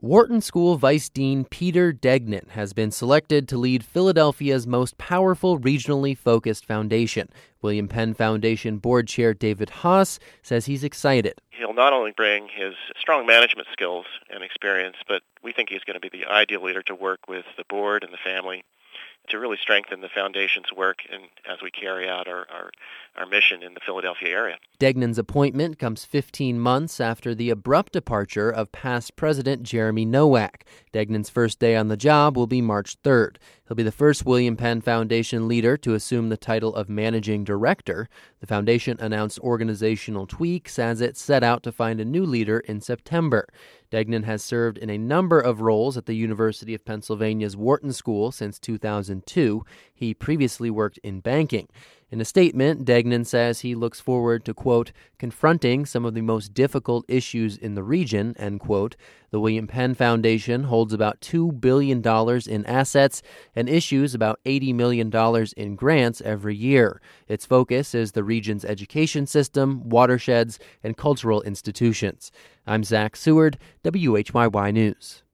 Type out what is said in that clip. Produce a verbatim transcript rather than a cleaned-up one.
Wharton School Vice Dean Peter Degnan has been selected to lead Philadelphia's most powerful regionally focused foundation. William Penn Foundation Board Chair David Haas says he's excited. He'll not only bring his strong management skills and experience, but we think he's going to be the ideal leader to work with the board and the family to really strengthen the foundation's work and as we carry out our, our, our mission in the Philadelphia area. Degnan's appointment comes fifteen months after the abrupt departure of past President Jeremy Nowak. Degnan's first day on the job will be March third. He'll be the first William Penn Foundation leader to assume the title of Managing Director. The foundation announced organizational tweaks as it set out to find a new leader in September. Degnan has served in a number of roles at the University of Pennsylvania's Wharton School since two thousand two. He previously worked in banking. In a statement, Degnan says he looks forward to, quote, confronting some of the most difficult issues in the region, end quote. The William Penn Foundation holds about two billion dollars in assets and issues about eighty million dollars in grants every year. Its focus is the region's education system, watersheds, and cultural institutions. I'm Zach Seward, W H Y Y News.